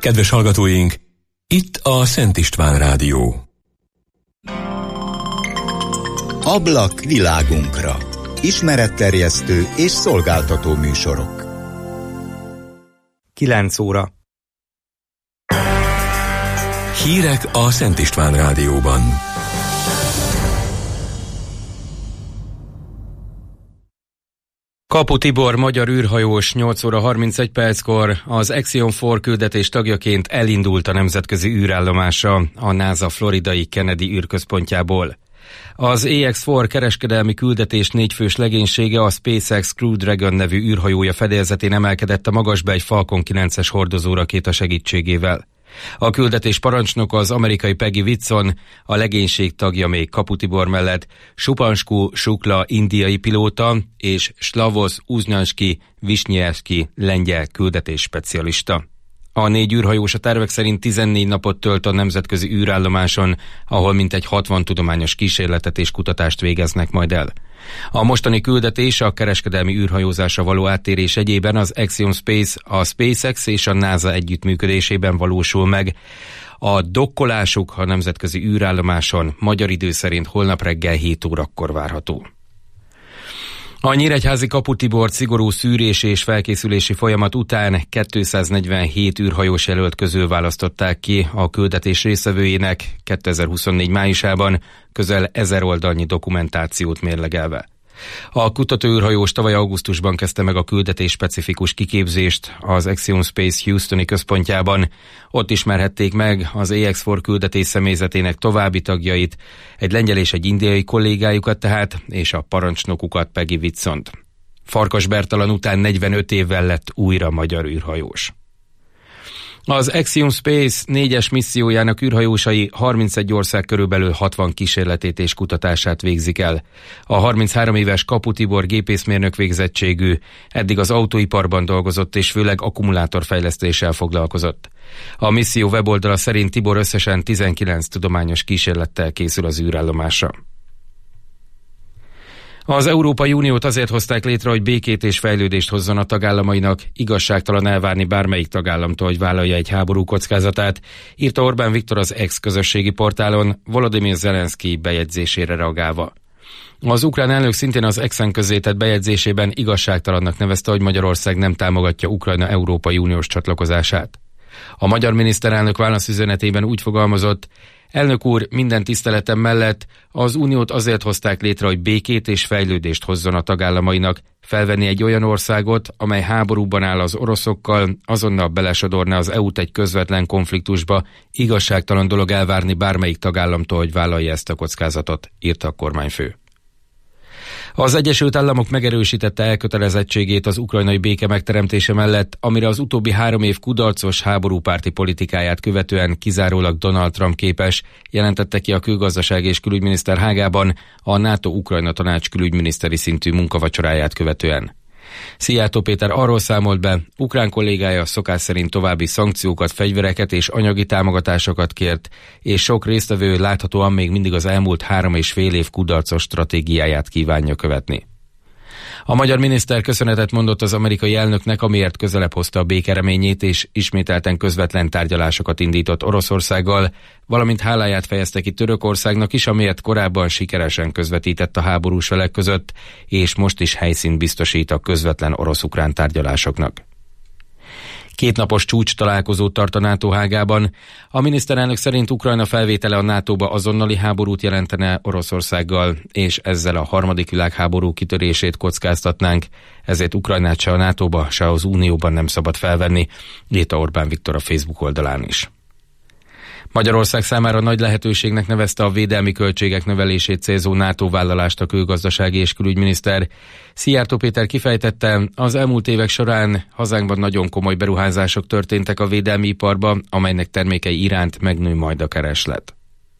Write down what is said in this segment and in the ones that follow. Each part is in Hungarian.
Kedves hallgatóink, itt a Szent István Rádió. Ablak világunkra. Ismeretterjesztő és szolgáltató műsorok. 9 óra. Hírek a Szent István Rádióban. Kapu Tibor, magyar űrhajós 8 óra 31 perckor az Axiom 4 küldetés tagjaként elindult a nemzetközi űrállomásra a NASA floridai Kennedy űrközpontjából. Az AX-4 kereskedelmi küldetés 4 fős legénysége, a SpaceX Crew Dragon nevű űrhajója fedélzetén emelkedett a magasba egy Falcon 9-es hordozórakéta segítségével. A küldetés parancsnoka az amerikai Peggy Whitson, a legénység tagja még Kapu Tibor mellett Supansku Shukla indiai pilóta és Slavos Uznanski Visnyevski lengyel küldetés specialista. A 4 űrhajós a tervek szerint 14 napot tölt a nemzetközi űrállomáson, ahol mintegy 60 tudományos kísérletet és kutatást végeznek majd el. A mostani küldetés a kereskedelmi űrhajózásra való áttérés egyében az Axiom Space, a SpaceX és a NASA együttműködésében valósul meg. A dokkolásuk a nemzetközi űrállomáson magyar idő szerint holnap reggel 7 órakor várható. A nyíregyházi Kapu Tibor szigorú szűrés és felkészülési folyamat után 247 űrhajós jelölt közül választották ki a küldetés résztvevőjének 2024 májusában közel 1000 oldalnyi dokumentációt mérlegelve. A kutatóűrhajós tavaly augusztusban kezdte meg a küldetés specifikus kiképzést az Axiom Space Houstoni központjában. Ott ismerhették meg az AX-4 küldetés személyzetének további tagjait, egy lengyel és egy indiai kollégájukat tehát, és a parancsnokukat, Peggy Whitsont. Farkas Bertalan után 45 évvel lett újra magyar űrhajós. Az Axiom Space 4-es missziójának űrhajósai 31 ország körülbelül 60 kísérletét és kutatását végzik el. A 33 éves Kapu Tibor gépészmérnök végzettségű, eddig az autóiparban dolgozott és főleg akkumulátorfejlesztéssel foglalkozott. A misszió weboldala szerint Tibor összesen 19 tudományos kísérlettel készül az űrállomásra. Az Európai Uniót azért hozták létre, hogy békét és fejlődést hozzon a tagállamainak, igazságtalan elvárni bármelyik tagállamtól, hogy vállalja egy háború kockázatát, írta Orbán Viktor az X közösségi portálon, Volodymyr Zelenszky bejegyzésére reagálva. Az ukrán elnök szintén az X-en közzétett bejegyzésében igazságtalannak nevezte, hogy Magyarország nem támogatja Ukrajna Európai Uniós csatlakozását. A magyar miniszterelnök válaszüzenetében úgy fogalmazott: elnök úr, minden tiszteletem mellett az uniót azért hozták létre, hogy békét és fejlődést hozzon a tagállamainak, felvenni egy olyan országot, amely háborúban áll az oroszokkal, azonnal belesodorná az EU-t egy közvetlen konfliktusba, igazságtalan dolog elvárni bármelyik tagállamtól, hogy vállalja ezt a kockázatot, írta a kormányfő. Az Egyesült Államok megerősítette elkötelezettségét az ukrajnai béke megteremtése mellett, amire az utóbbi 3 év kudarcos háborúpárti politikáját követően kizárólag Donald Trump képes, jelentette ki a külgazdaság és külügyminiszter Hágában a NATO-Ukrajna tanács külügyminiszteri szintű munkavacsoráját követően. Szijjártó Péter arról számolt be, ukrán kollégája szokás szerint további szankciókat, fegyvereket és anyagi támogatásokat kért, és sok résztvevő láthatóan még mindig az elmúlt 3,5 év kudarcos stratégiáját kívánja követni. A magyar miniszter köszönetet mondott az amerikai elnöknek, amiért közelebb hozta a béke reményét, és ismételten közvetlen tárgyalásokat indított Oroszországgal, valamint háláját fejezte ki Törökországnak is, amiért korábban sikeresen közvetített a háborús felek között, és most is helyszínt biztosít a közvetlen orosz-ukrán tárgyalásoknak. 2 napos csúcs találkozót tart a NATO Hágában. A miniszterelnök szerint Ukrajna felvétele a NATO-ba azonnali háborút jelentene Oroszországgal, és ezzel a harmadik világháború kitörését kockáztatnánk, ezért Ukrajnát se a NATO-ba, se az Unióban nem szabad felvenni, írta Orbán Viktor a Facebook oldalán is. Magyarország számára nagy lehetőségnek nevezte a védelmi költségek növelését célzó NATO vállalást a külgazdasági és külügyminiszter. Szijjártó Péter kifejtette, az elmúlt évek során hazánkban nagyon komoly beruházások történtek a védelmi iparba, amelynek termékei iránt megnő majd a kereslet.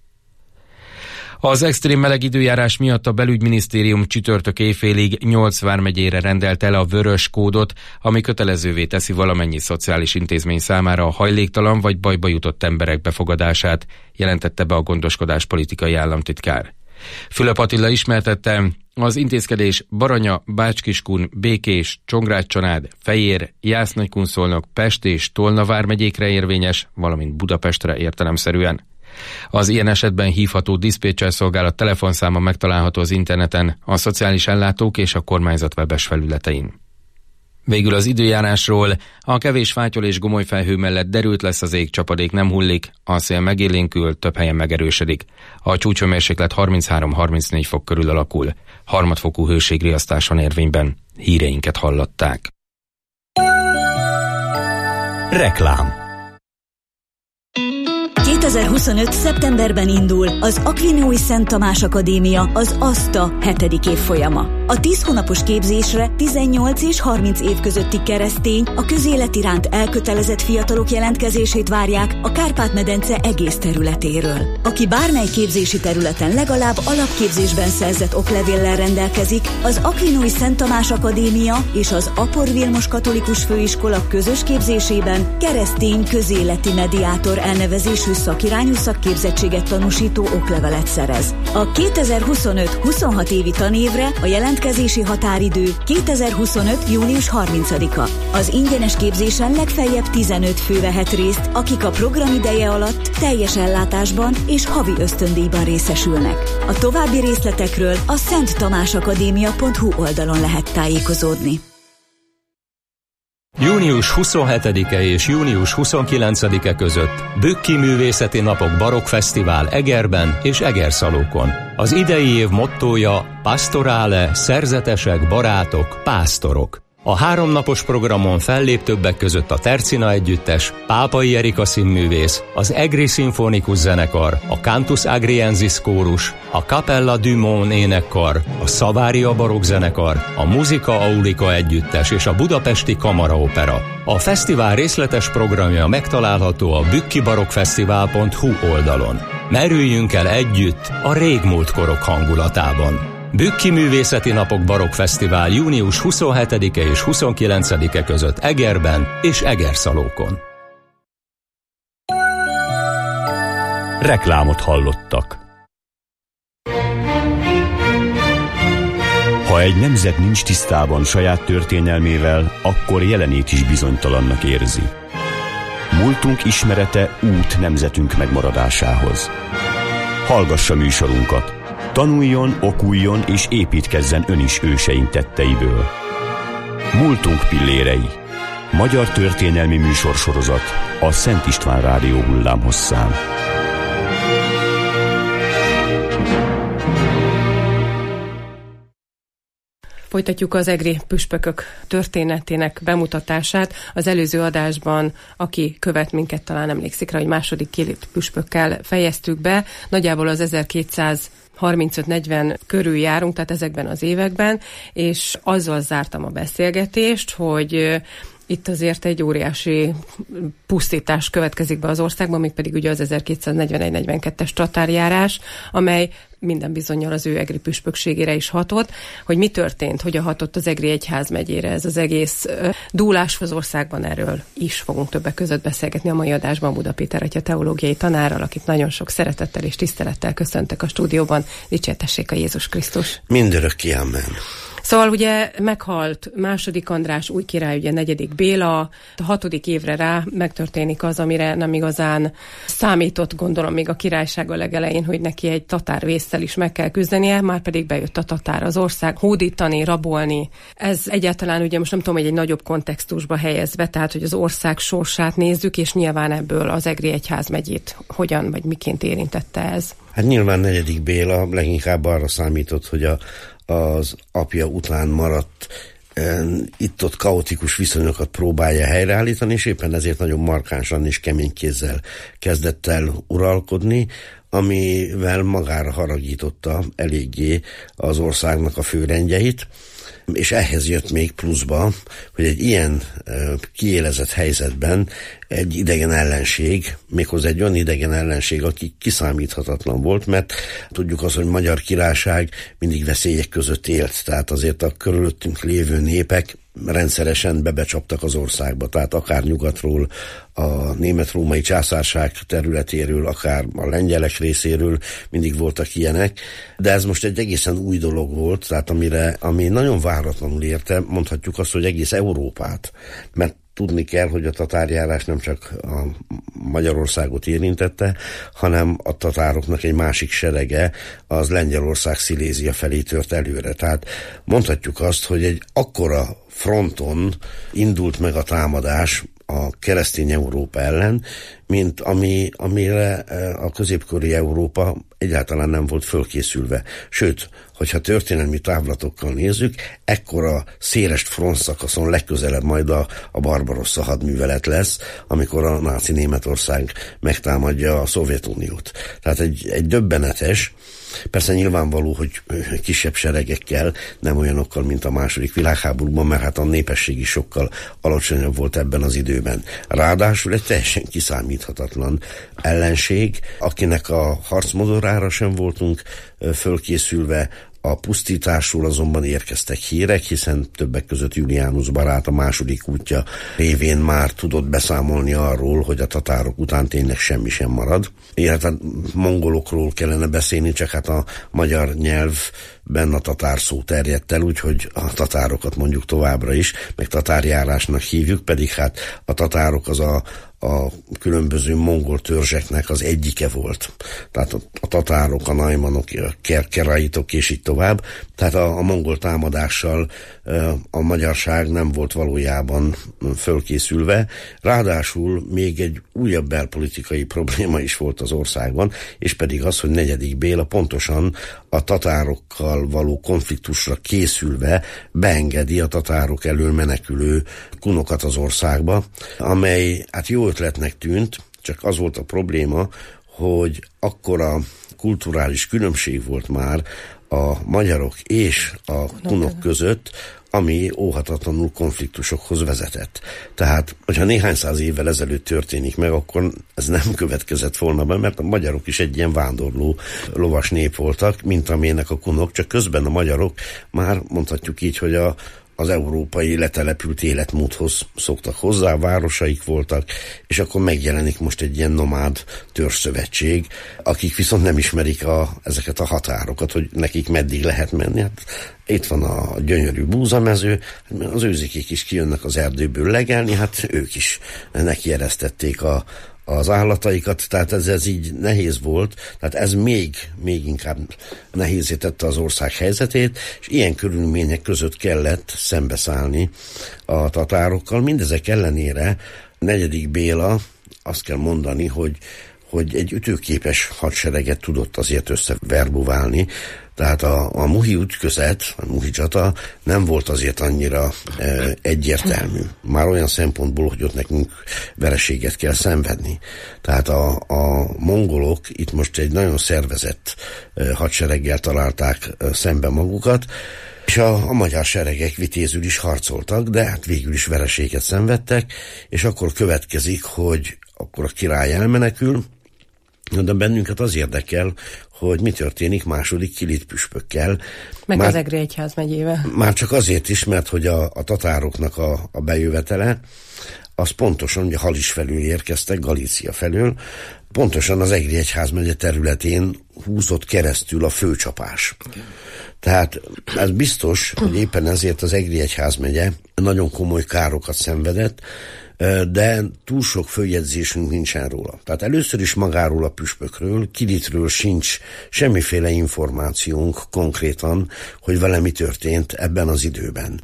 Az extrém meleg időjárás miatt a belügyminisztérium csütörtök éjfélig 8 vármegyére rendelt el a vörös kódot, ami kötelezővé teszi valamennyi szociális intézmény számára a hajléktalan vagy bajba jutott emberek befogadását, jelentette be a gondoskodáspolitikai államtitkár. Fülöp Attila ismertette, Az intézkedés Baranya, Bács-Kiskun, Békés, Csongrád-Csanád, Fejér, Jász-Nagykun-Szolnok, Pest és Tolna vármegyékre érvényes, valamint Budapestre értelemszerűen. Az ilyen esetben hívható diszpécser szolgálat telefonszáma megtalálható az interneten, a szociális ellátók és a kormányzat webes felületein. Végül az időjárásról: a kevés fátyol és gomoly felhő mellett derült lesz az ég, csapadék nem hullik, a szél megélénkül, több helyen megerősödik. A csúcshőmérséklet 33-34 fok körül alakul. Harmadfokú hőségriasztás van érvényben. Híreinket hallották. Reklám. 2025. szeptemberben indul az Aquinói Szent Tamás Akadémia, az ASTA 7. évfolyama. A 10 hónapos képzésre 18 és 30 év közötti keresztény, a közélet iránt elkötelezett fiatalok jelentkezését várják a Kárpát-medence egész területéről. Aki bármely képzési területen legalább alapképzésben szerzett oklevéllel rendelkezik, az Aquinói Szent Tamás Akadémia és az Apor Vilmos Katolikus Főiskola közös képzésében keresztény közéleti mediátor elnevezésű szakirányú szakképzettséget tanúsító oklevelet szerez. A 2025-26 évi tanévre a jelentkezési határidő 2025. június 30-a. Az ingyenes képzésen legfeljebb 15 fő vehet részt, akik a programideje alatt teljes ellátásban és havi ösztöndíjban részesülnek. A további részletekről a szenttamásakadémia.hu oldalon lehet tájékozódni. Június 27-e és június 29-e között Bükki Művészeti Napok Barokkfesztivál Egerben és Egerszalókon. Az idei év mottója Pastorale, szerzetesek, barátok, pásztorok. A 3 napos programon fellép többek között a Tercina Együttes, Pápai Erika színművész, az Egri Szimfonikus Zenekar, a Cantus Agriensis Kórus, a Capella du Mon énekkar, a Savaria Barokk Zenekar, a Musica Aulica Együttes és a Budapesti Kamaraopera. A fesztivál részletes programja megtalálható a bükkibarokkfesztivál.hu oldalon. Merüljünk el együtt a régmúlt korok hangulatában. Bükki Művészeti Napok Barokkfesztivál június 27-e és 29-e között Egerben és Egerszalókon. Reklámot hallottak. Ha egy nemzet nincs tisztában saját történelmével, akkor jelenét is bizonytalannak érzi. Múltunk ismerete út nemzetünk megmaradásához. Hallgassa műsorunkat! Tanuljon, okuljon és építkezzen ön is őseink tetteiből. Múltunk pillérei. Magyar történelmi műsorsorozat a Szent István Rádió hullámhosszán. Folytatjuk az egri püspökök történetének bemutatását. Az előző adásban, aki követ minket, talán emlékszik rá, hogy második 2 püspökkel fejeztük be. Nagyjából az 1235-40 körül járunk, tehát ezekben az években, és azzal zártam a beszélgetést, hogy itt azért egy óriási pusztítás következik be az országban, mégpedig ugye az 1241-42-es tatárjárás, amely minden bizonnyal az ő egri püspökségére is hatott. Hogy mi történt, hogyan hatott az egri egyházmegyére ez az egész dúlás az országban, erről is fogunk többek között beszélgetni a mai adásban Buda Péter atya teológiai tanárral, akit nagyon sok szeretettel és tisztelettel köszöntek a stúdióban. Dicsértessék a Jézus Krisztus! Mindörökké, amen! Szóval ugye meghalt II. András új király, ugye 4. Béla, a 6. évre rá megtörténik az, amire nem igazán számított, gondolom még a királyság a legelején, hogy neki egy tatár vésszel is meg kell küzdenie, már pedig bejött a tatár az ország, hódítani, rabolni. Ez egyáltalán ugye most nem tudom, hogy egy nagyobb kontextusba helyezve, tehát hogy az ország sorsát nézzük, és nyilván ebből az egri egyházmegyét hogyan vagy miként érintette ez? Hát nyilván 4. Béla leginkább arra számított, hogy az apja után maradt itt-ott kaotikus viszonyokat próbálja helyreállítani, és éppen ezért nagyon markánsan és kemény kézzel kezdett el uralkodni, amivel magára haragította eléggé az országnak a főrendjeit, és ehhez jött még pluszba, hogy egy ilyen kiélezett helyzetben egy idegen ellenség, méghozzá egy olyan idegen ellenség, aki kiszámíthatatlan volt, mert tudjuk azt, hogy Magyar Királyság mindig veszélyek között élt, tehát azért a körülöttünk lévő népek rendszeresen bebecsaptak az országba, tehát akár nyugatról, a német-római császárság területéről, akár a lengyelek részéről mindig voltak ilyenek, de ez most egy egészen új dolog volt, tehát ami nagyon váratlanul érte, mondhatjuk azt, hogy egész Európát, mert tudni kell, hogy a tatárjárás nem csak a Magyarországot érintette, hanem a tatároknak egy másik serege, az Lengyelország Szilézia felé tört előre. Tehát mondhatjuk azt, hogy egy akkora fronton indult meg a támadás a keresztény Európa ellen, mint amire a középkori Európa egyáltalán nem volt fölkészülve. Sőt, hogyha történelmi távlatokkal nézzük, ekkora széles frontszakaszon legközelebb majd a Barbarossa hadművelet lesz, amikor a náci Németország megtámadja a Szovjetuniót. Tehát egy döbbenetes, persze nyilvánvaló, hogy kisebb seregekkel, nem olyanokkal, mint a második világháborúban, mert hát a népesség is sokkal alacsonyabb volt ebben az időben. Ráadásul egy teljesen kiszámíthatatlan ellenség, akinek a harcmodorára sem voltunk fölkészülve. A pusztításról azonban érkeztek hírek, hiszen többek között Julianus barát a második útja révén már tudott beszámolni arról, hogy a tatárok után tényleg semmi sem marad. Hát mongolokról kellene beszélni, csak hát a magyar nyelvben a tatár szó terjedt el, úgyhogy a tatárokat mondjuk továbbra is, meg tatárjárásnak hívjuk, pedig hát a tatárok az a különböző mongol törzseknek az egyike volt. Tehát a tatárok, a najmanok, a keraitok és így tovább. Tehát a mongol támadással a magyarság nem volt valójában fölkészülve. Ráadásul még egy újabb belpolitikai probléma is volt az országban, és pedig az, hogy 4. Béla pontosan a tatárokkal való konfliktusra készülve beengedi a tatárok elől menekülő kunokat az országba, amely hát jó ötletnek tűnt, csak az volt a probléma, hogy akkora kulturális különbség volt már a magyarok és a kunok között, ami óhatatlanul konfliktusokhoz vezetett. Tehát, hogyha néhány száz évvel ezelőtt történik meg, akkor ez nem következett volna be, mert a magyarok is egy ilyen vándorló lovas nép voltak, mint amilyenek a kunok, csak közben a magyarok már mondhatjuk így, hogy az európai letelepült életmódhoz szoktak hozzá, városaik voltak, és akkor megjelenik most egy ilyen nomád törzszövetség, akik viszont nem ismerik ezeket a határokat, hogy nekik meddig lehet menni. Hát itt van a gyönyörű búzamező, az őzikék is kijönnek az erdőből legelni, hát ők is nekieresztették az állataikat, tehát ez így nehéz volt, tehát ez még inkább nehézé tette az ország helyzetét, és ilyen körülmények között kellett szembeszállni a tatárokkal. Mindezek ellenére 4. Béla azt kell mondani, hogy egy ütőképes hadsereget tudott azért összeverbuválni, tehát a muhi ütközet, a muhi csata nem volt azért annyira egyértelmű. Már olyan szempontból, hogy ott nekünk vereséget kell szenvedni. Tehát a mongolok itt most egy nagyon szervezett hadsereggel találták szembe magukat, és a magyar seregek vitézül is harcoltak, de hát végül is vereséget szenvedtek, és akkor következik, hogy akkor a király elmenekül, de bennünket az érdekel, hogy mi történik második Kilit püspökkel. Meg az Egri egyházmegyével. Már csak azért is, mert hogy a tatároknak a bejövetele, az pontosan, ugye Halis felől érkeztek, Galícia felől, pontosan az Egri egyházmegye területén húzott keresztül a főcsapás. Tehát ez biztos, hogy éppen ezért az Egri egyházmegye nagyon komoly károkat szenvedett, de túl sok följegyzésünk nincsen róla. Tehát először is magáról a püspökről, Kilitről sincs semmiféle információnk konkrétan, hogy vele mi történt ebben az időben.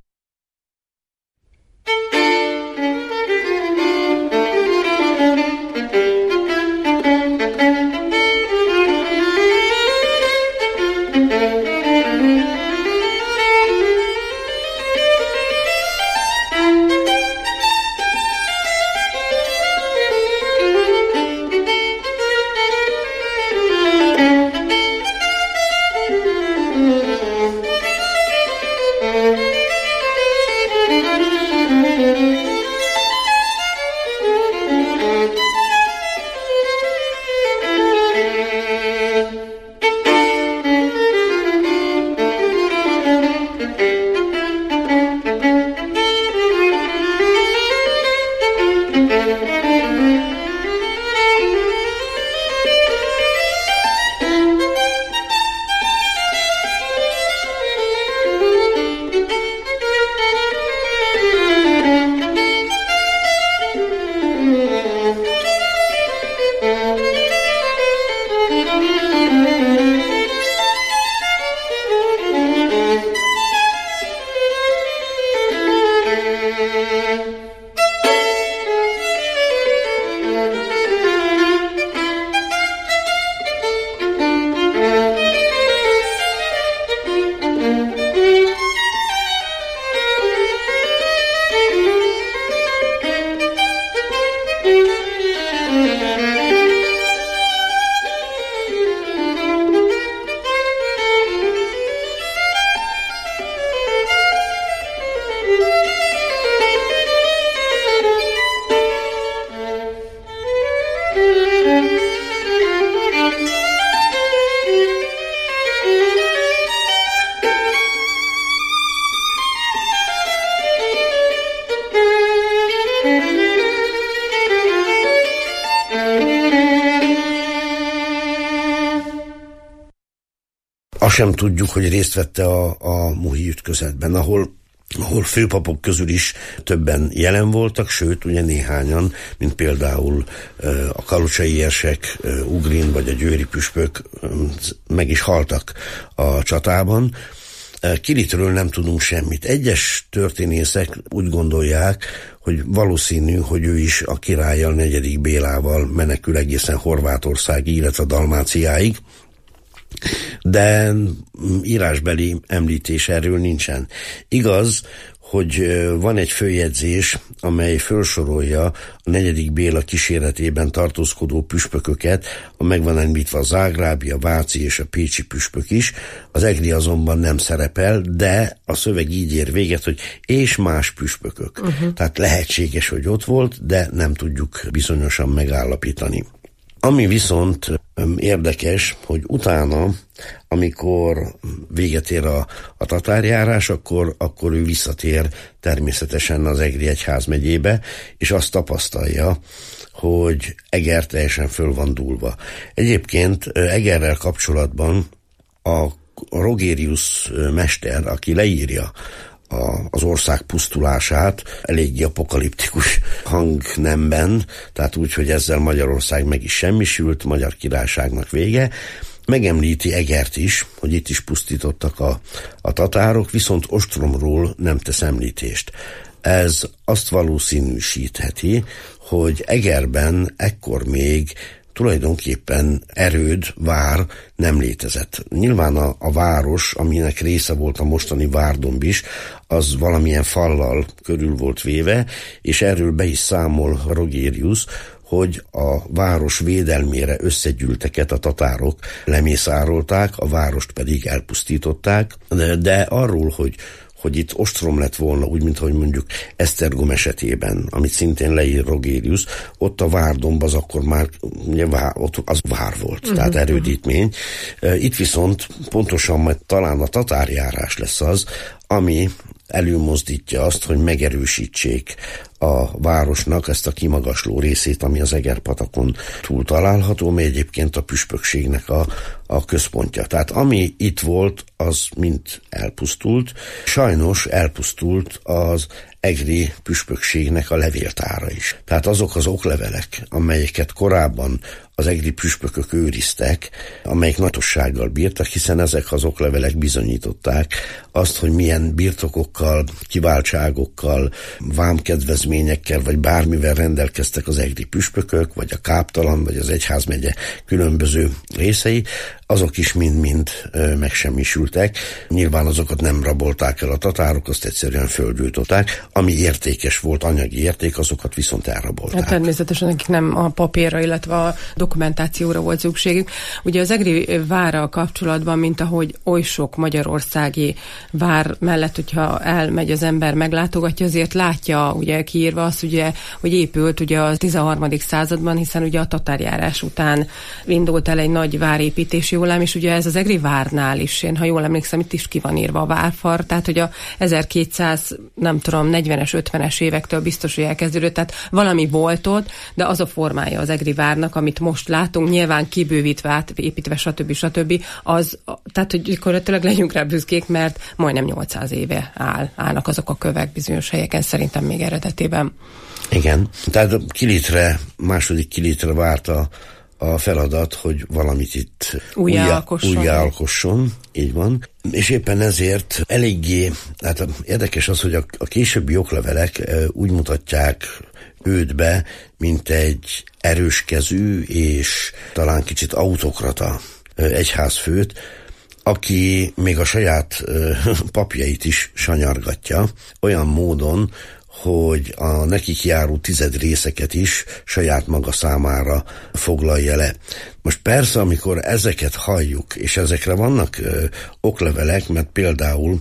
Azt sem tudjuk, hogy részt vette a Muhi ütközetben, ahol főpapok közül is többen jelen voltak, sőt, ugye néhányan, mint például a kalocsai érsek, Ugrin vagy a győri püspök meg is haltak a csatában. Kilitről nem tudunk semmit. Egyes történészek úgy gondolják, hogy valószínű, hogy ő is a királlyal, 4. Bélával menekül egészen Horvátországig, illetve Dalmáciáig, de írásbeli említés erről nincsen. Igaz, hogy van egy főjegyzés, amely felsorolja a 4. Béla kíséretében tartózkodó püspököket, meg van említve a zágrábi, a váci és a pécsi püspök is, az egri azonban nem szerepel, de a szöveg így ér véget, hogy és más püspökök. Tehát lehetséges, hogy ott volt, de nem tudjuk bizonyosan megállapítani. Ami viszont érdekes, hogy utána, amikor véget ér a tatárjárás, akkor ő visszatér természetesen az egri egyházmegyébe, és azt tapasztalja, hogy Eger teljesen föl van dúlva. Egyébként Egerrel kapcsolatban a Rogérius mester, aki leírja az ország pusztulását eléggé apokaliptikus hangnemben, tehát úgy, hogy ezzel Magyarország meg is semmisült, Magyar Királyságnak vége. Megemlíti Egert is, hogy itt is pusztítottak a tatárok, viszont Ostromról nem tesz említést. Ez azt valószínűsítheti, hogy Egerben ekkor még tulajdonképpen erőd, vár nem létezett. Nyilván a város, aminek része volt a mostani Várdomb is, az valamilyen fallal körül volt véve, és erről be is számol Rogérius, hogy a város védelmére összegyűlteket a tatárok lemészárolták, a várost pedig elpusztították, de arról, hogy itt ostrom lett volna, úgy, mint hogy mondjuk Esztergom esetében, amit szintén leír Rogérius, ott a Várdomb az akkor már ott az vár volt, tehát erődítmény. Itt viszont pontosan majd talán a tatárjárás lesz az, ami előmozdítja azt, hogy megerősítsék a városnak ezt a kimagasló részét, ami az Eger-patakon túl található, mely egyébként a püspökségnek a központja. Tehát ami itt volt, az mind elpusztult. Sajnos elpusztult az egri püspökségnek a levéltára is. Tehát azok az oklevelek, amelyeket korábban az egri püspökök őriztek, amelyek nagyossággal bírtak, hiszen ezek az oklevelek bizonyították azt, hogy milyen birtokokkal, kiváltságokkal, vámkedvezményekkel, vagy bármivel rendelkeztek az egri püspökök, vagy a káptalan, vagy az egyházmegye különböző részei, azok is mind-mind megsemmisültek. Nyilván azokat nem rabolták el a tatárok, azt egyszerűen földgyújtották. Ami értékes volt, anyagi érték, azokat viszont elrabolták. Hát természetesen nekik nem a papírra, illetve a dokumentációra volt szükségük. Ugye az egri várral kapcsolatban, mint ahogy oly sok magyarországi vár mellett, hogyha elmegy az ember, meglátogatja, azért látja, ugye kiírva azt, ugye, hogy épült ugye a 13. században, hiszen ugye a tatárjárás után indult el egy nagy várépítés, jól ám, és ugye ez az egri várnál is, én ha jól emlékszem, itt is ki van írva a várfar, tehát hogy a 1200, nem tudom, 40-es, 50-es évektől biztos, hogy elkezdődött, tehát valami volt ott, de az a formája az egri várnak, amit most látunk, nyilván kibővítve, átépítve, stb. Az, tehát, hogy gyakorlatilag legyünk rá büszkék, mert majdnem 800 éve állnak azok a kövek bizonyos helyeken, szerintem még eredetében. Igen, tehát második Kilitre várt a feladat, hogy valamit itt újjáalkosson, így van. És éppen ezért eléggé, hát érdekes az, hogy a későbbi oklevelek úgy mutatják őt be, mint egy erőskezű és talán kicsit autokrata egyházfőt, aki még a saját papjait is sanyargatja, olyan módon, hogy a nekik járó 10 részeket is saját maga számára foglalja le. Most persze, amikor ezeket halljuk, és ezekre vannak oklevelek, mert például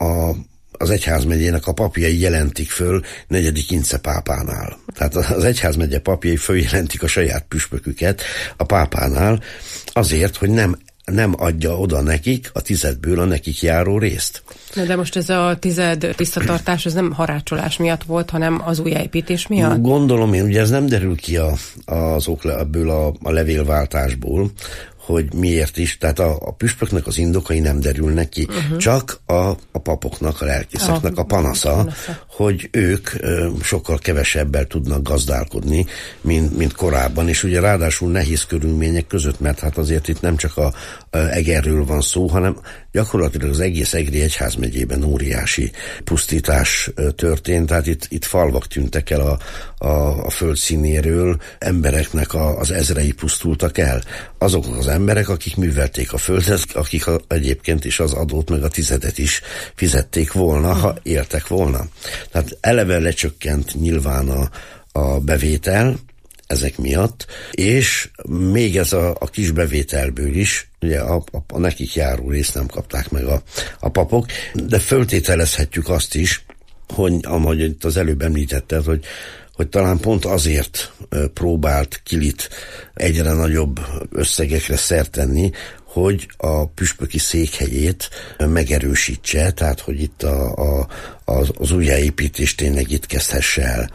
az egyházmegyének a papjai jelentik föl 4. Ince pápánál. Tehát az egyházmegye papjai följelentik a saját püspöküket a pápánál azért, hogy nem adja oda nekik a 10-ből a nekik járó részt. De most ez a 10 visszatartás, ez nem harácsolás miatt volt, hanem az újjáépítés miatt? Gondolom én, ugye ez nem derül ki ebből a levélváltásból, hogy miért is, tehát a püspöknek az indokai nem derülnek ki, csak a papoknak, a lelkészeknek a panasza, hogy ők sokkal kevesebbel tudnak gazdálkodni, mint korábban, és ugye ráadásul nehéz körülmények között, mert hát azért itt nem csak a Egerről van szó, hanem gyakorlatilag az egész Egri egyházmegyében óriási pusztítás történt, tehát itt falvak tűntek el a földszínéről, embereknek az ezrei pusztultak el. Azok az emberek, akik művelték a földet, akik egyébként is az adót meg a tizedet is fizették volna, ha éltek volna. Tehát eleve lecsökkent nyilván a bevétel ezek miatt, és még ez a kis bevételből is, ugye a nekik járó részt nem kapták meg a papok, de föltételezhetjük azt is, hogy ahogy itt az előbb említetted, hogy talán pont azért próbált Kilit egyre nagyobb összegekre szert tenni, hogy a püspöki székhelyét megerősítse, tehát hogy itt az újjáépítés tényleg itt kezdhesse el.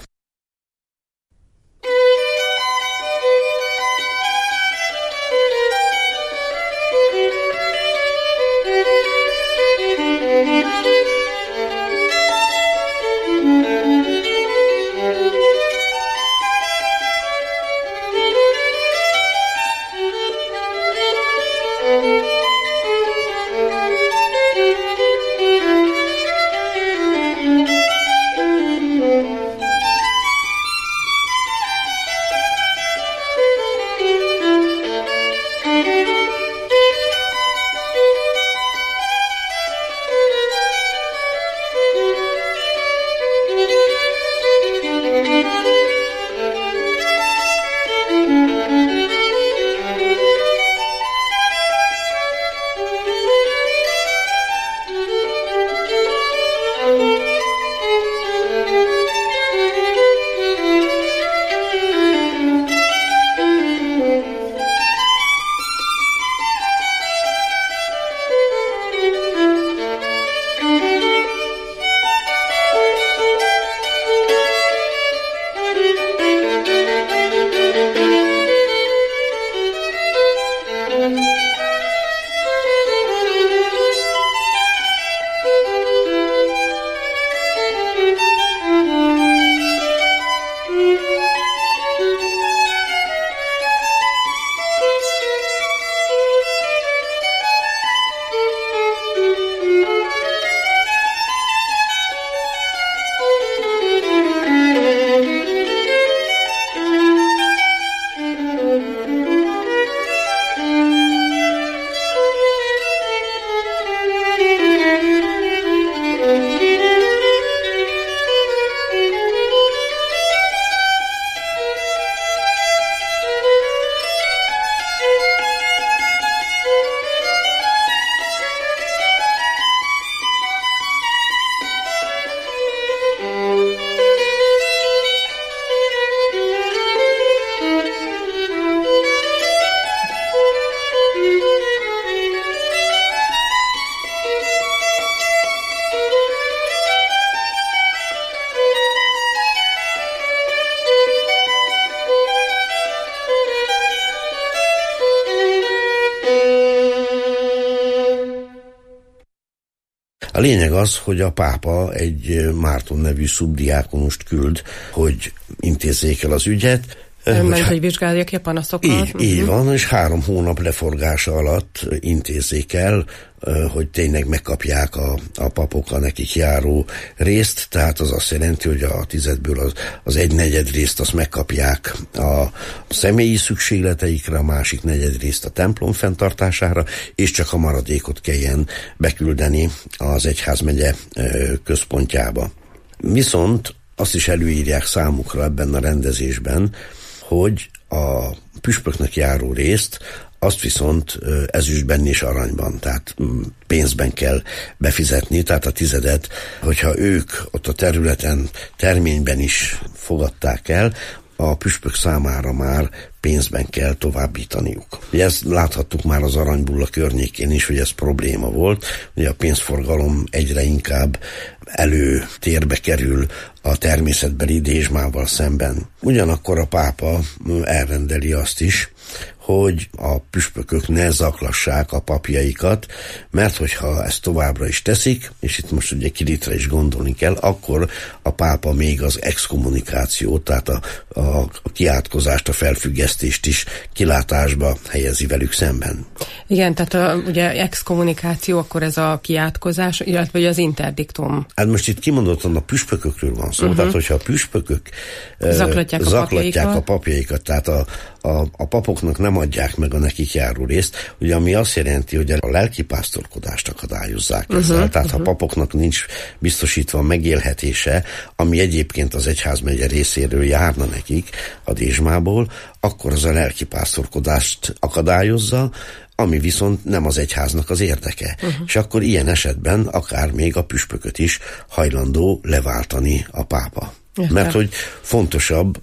A lényeg az, hogy a pápa egy Márton nevű szubdiákonust küld, hogy intézzék el az ügyet. Hogy vizsgálja ki a panaszokat. Így van, és 3 hónap leforgása alatt intézzék el, hogy tényleg megkapják a papok a nekik járó részt, tehát az azt jelenti, hogy a 10-ből az 1/4 részt azt megkapják a személyi szükségleteikre, a másik 4 részt a templom fenntartására, és csak a maradékot kelljen beküldeni az egyházmegye központjába. Viszont azt is előírják számukra ebben a rendezésben, hogy a püspöknek járó részt azt viszont ezüstben és aranyban, tehát pénzben kell befizetni, tehát a 10, hogyha ők ott a területen terményben is fogadták el, a püspök számára már pénzben kell továbbítaniuk. Ugye ezt láthattuk már az Aranybulla környékén is, hogy ez probléma volt, hogy a pénzforgalom egyre inkább előtérbe kerül a természetbeli dézsmával szemben. Ugyanakkor a pápa elrendeli azt is, hogy a püspökök ne zaklassák a papjaikat, mert hogyha ezt továbbra is teszik, és itt most ugye Kiritre is gondolni kell, akkor a pápa még az exkommunikációt, tehát a kiátkozást, a felfüggesztést is kilátásba helyezi velük szemben. Igen, tehát ugye exkommunikáció, akkor ez a kiátkozás, illetve az interdiktum. Hát most itt kimondottan a püspökökről van szó, tehát hogyha a püspökök zaklatják a papjaikat, tehát a papoknak nem adják meg a nekik járó részt, ugye ami azt jelenti, hogy a lelkipásztorkodást akadályozzák ezzel, tehát ha papoknak nincs biztosítva a megélhetése, ami egyébként az egyházmegye részéről járna nekik a dézsmából, akkor az a lelkipásztorkodást akadályozza, ami viszont nem az egyháznak az érdeke. És akkor ilyen esetben akár még a püspököt is hajlandó leváltani a pápa. Mert hogy fontosabb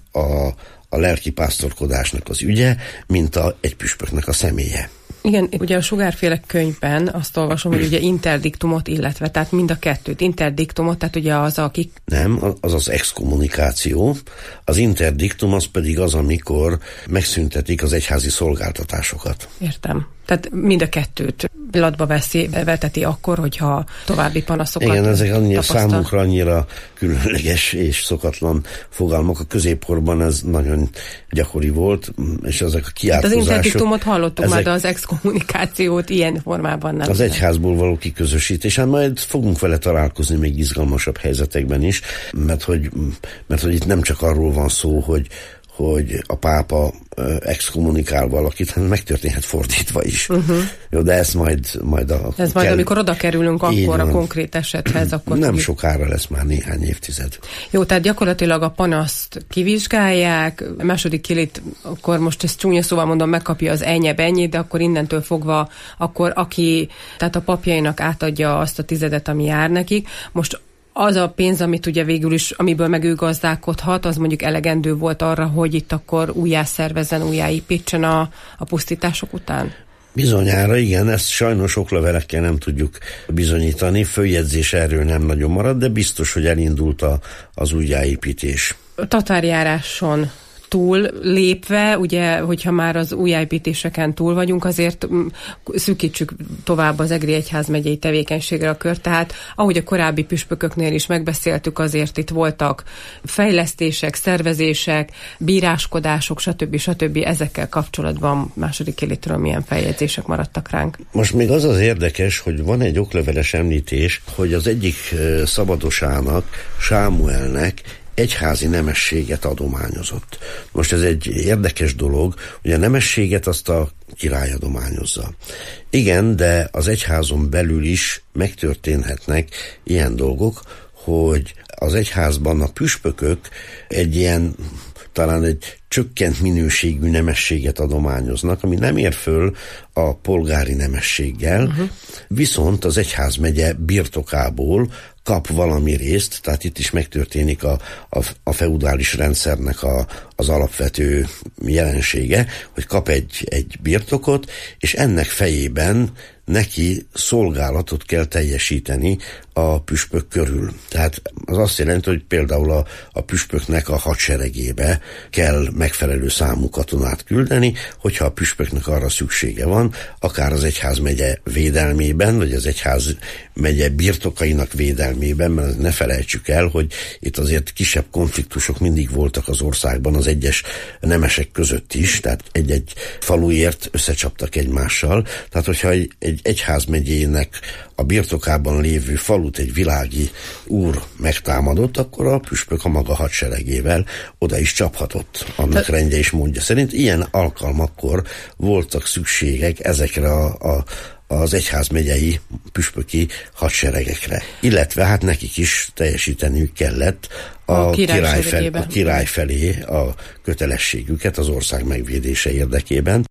a lelkipásztorkodásnak az ügye, mint egy püspöknek a személye. Igen, ugye a Sugárféle könyvben azt olvasom, hogy ugye interdiktumot, illetve, tehát mind a kettőt, interdiktumot, tehát ugye az, akik... Nem, az az exkommunikáció, az interdiktum az pedig az, amikor megszüntetik az egyházi szolgáltatásokat. Értem. Tehát mind a kettőt latba veteti akkor, hogyha további panaszokat Igen, ezek tapasztal. számunkra annyira különleges és szokatlan fogalmak. A középkorban ez nagyon gyakori volt, és ezek a kiátkozások... Az interdiktumot hallottuk már, de az exkommunikációt ilyen formában nem. Az egyházból való kiközösítés, hát majd fogunk vele találkozni még izgalmasabb helyzetekben is, mert hogy itt nem csak arról van szó, hogy a pápa exkommunikál valakit, hanem megtörténhet fordítva is. Jó, de ezt majd amikor oda kerülünk akkor a konkrét esethez, akkor... Nem sokára lesz már néhány évtized. Jó, tehát gyakorlatilag a panaszt kivizsgálják, a második kilit, akkor most ezt csúnya szóval mondom, megkapja az ennyi, de akkor innentől fogva, akkor aki, tehát a papjainak átadja azt a tizedet, ami jár nekik. Most az a pénz, amit ugye végül is, amiből meg ő gazdálkodhat, az mondjuk elegendő volt arra, hogy itt akkor újjászervezzen, újjáépítsen a pusztítások után? Bizonyára igen, ezt sajnos oklevelekkel nem tudjuk bizonyítani, följegyzés erről nem nagyon marad, de biztos, hogy elindult az újjáépítés. Tatárjáráson túl lépve, ugye, hogyha már az újjáépítéseken túl vagyunk, azért szűkítsük tovább az Egri egyházmegyei tevékenységre a kört. Tehát, ahogy a korábbi püspököknél is megbeszéltük, azért itt voltak fejlesztések, szervezések, bíráskodások, stb. Ezekkel kapcsolatban második kilitről milyen feljegyzések maradtak ránk? Most még az érdekes, hogy van egy okleveles említés, hogy az egyik szabadosának, Sámuelnek egyházi nemességet adományozott. Most ez egy érdekes dolog, hogy a nemességet azt a király adományozza. Igen, de az egyházon belül is megtörténhetnek ilyen dolgok, hogy az egyházban a püspökök talán egy csökkent minőségű nemességet adományoznak, ami nem ér föl a polgári nemességgel, viszont az egyházmegye birtokából kap valami részt, tehát itt is megtörténik a feudális rendszernek az alapvető jelensége, hogy kap egy birtokot, és ennek fejében neki szolgálatot kell teljesíteni a püspök körül. Tehát az azt jelenti, hogy például a püspöknek a hadseregébe kell megfelelő számú katonát küldeni, hogyha a püspöknek arra szüksége van, akár az egyházmegye védelmében, vagy az egyházmegye birtokainak védelmében, mert ne felejtsük el, hogy itt azért kisebb konfliktusok mindig voltak az országban az egyes nemesek között is, tehát egy-egy faluért összecsaptak egymással. Tehát, hogyha egy egyházmegyének a birtokában lévő falut egy világi úr megtámadott, akkor a püspök a maga hadseregével oda is csaphatott, annak rendje és módja szerint. Ilyen alkalmakkor voltak szükségek ezekre az egyházmegyei püspöki hadseregekre. Illetve hát nekik is teljesíteniük kellett a király felé a kötelességüket az ország megvédése érdekében.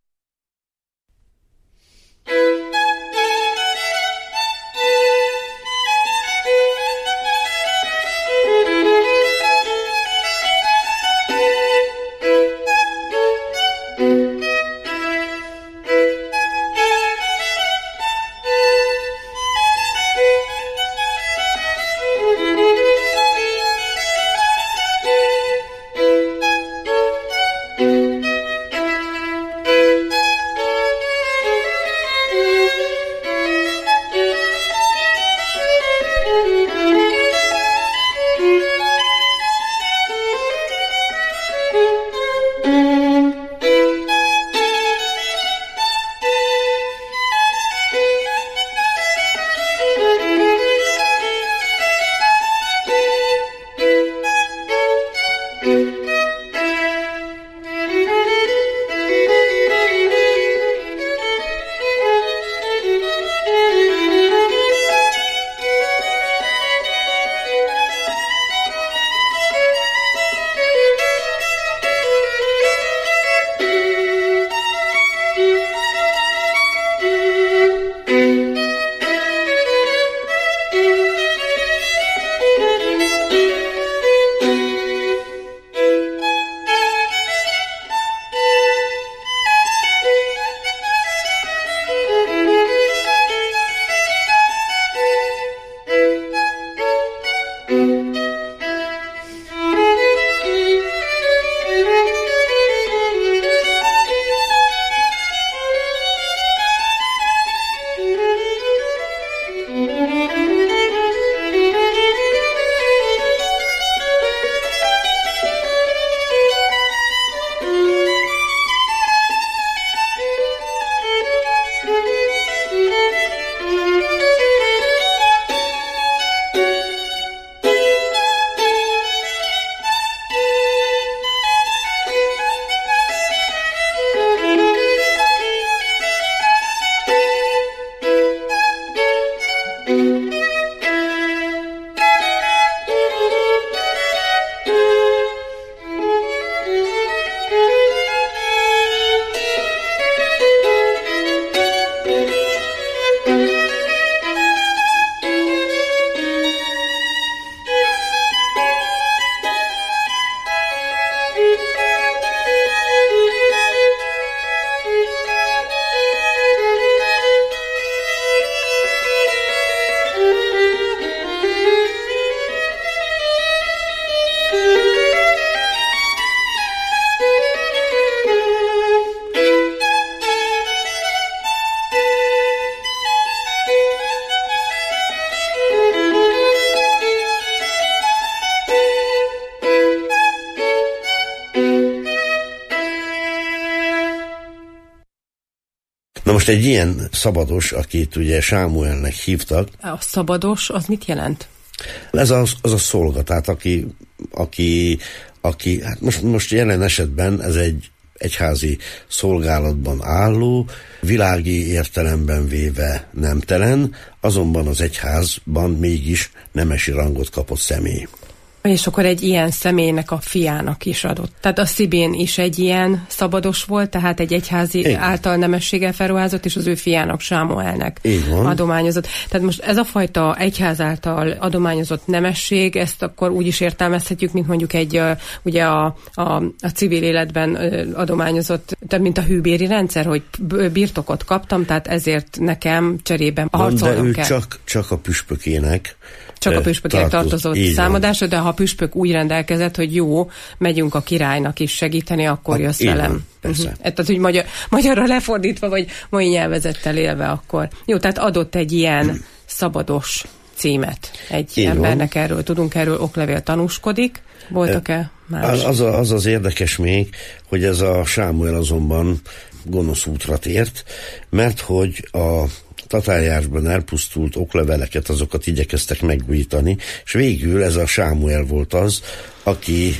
Na most egy ilyen szabados, akit ugye Sámuelnek hívtak. A szabados, az mit jelent? Ez az a szolga, tehát aki hát most jelen esetben ez egy egyházi szolgálatban álló, világi értelemben véve nemtelen, azonban az egyházban mégis nemesi rangot kapott személy. És akkor egy ilyen személynek a fiának is adott. Tehát a Szibén is egy ilyen szabados volt, tehát egy egyházi által nemességgel felruházott, és az ő fiának, Sámuelnek adományozott. Tehát most ez a fajta egyház által adományozott nemesség, ezt akkor úgy is értelmezhetjük, mint mondjuk egy ugye a civil életben adományozott, tehát mint a hűbéri rendszer, hogy birtokot kaptam, tehát ezért nekem cserében harcolnom kell. De ő csak a püspökének csak a püspöknek tartozott számadásra, de ha a püspök úgy rendelkezett, hogy jó, megyünk a királynak is segíteni, akkor jössz velem. Tehát úgy magyarra lefordítva, vagy mai nyelvezettel élve akkor. Jó, tehát adott egy ilyen szabados címet egy embernek, erről oklevél tanúskodik. Voltak-e más? Az érdekes még, hogy ez a Sámuel azonban gonosz útra tért, mert hogy a tatárjárásban elpusztult okleveleket, azokat igyekeztek megújítani, és végül ez a Sámuel volt az, aki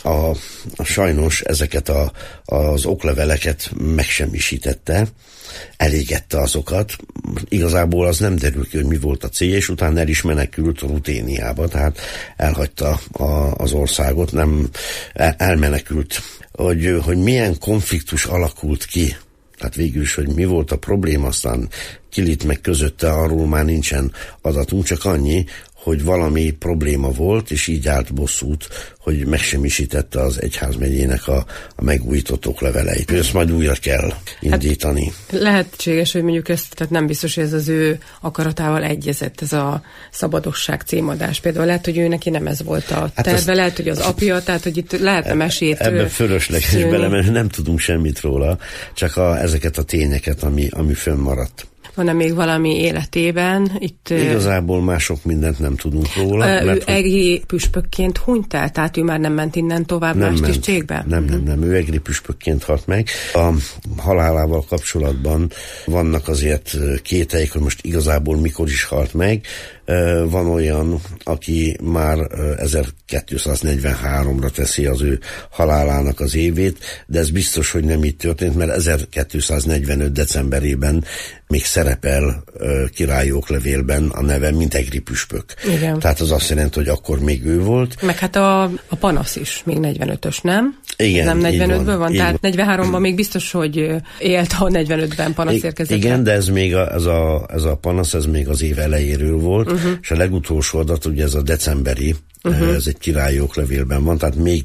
sajnos ezeket az okleveleket megsemmisítette, elégette azokat. Igazából az nem derül ki, hogy mi volt a célja, és utána el is menekült Ruténiába, tehát elhagyta az országot, nem elmenekült. Hogy milyen konfliktus alakult ki, tehát végül is, hogy mi volt a probléma, aztán Kilit meg közötte, arról már nincsen adatunk, csak annyi, hogy valami probléma volt, és így állt bosszút, hogy megsemmisítette az egyházmegyének a megújított okleveleit. Ezt majd újra kell indítani. Hát lehetséges, hogy mondjuk ezt, tehát nem biztos, hogy ez az ő akaratával egyezett, ez a szabadosság címadás. Például lehet, hogy ő neki nem ez volt a terve, lehet, hogy az apja, tehát hogy itt lehetne mesét. Ebben fölösleges belemenni, nem tudunk semmit róla, csak ezeket a tényeket, ami fönnmaradt. Van-e még valami életében? Igazából már sok mindent nem tudunk róla. Ő egri püspökként hunyt el? Tehát ő már nem ment innen tovább más tisztségbe? Nem. Ő egri püspökként halt meg. A halálával kapcsolatban vannak azért kételyek, hogy most igazából mikor is halt meg. Van olyan, aki már 1243-ra teszi az ő halálának az évét, de ez biztos, hogy nem így történt, mert 1245. decemberében még szerepel királyi oklevélben a neve, mint egri püspök. Igen. Tehát az azt jelenti, hogy akkor még ő volt. Meg hát a panasz is még 45-ös, nem? Igen, nem 45-ből van, tehát 43-ban még biztos, hogy élt, ha 45-ben panasz érkezett. Igen, de ez még ez a panasz, ez még az év elejéről volt, és a legutolsó adat, ugye ez a decemberi, ez egy királyi oklevélben van, tehát még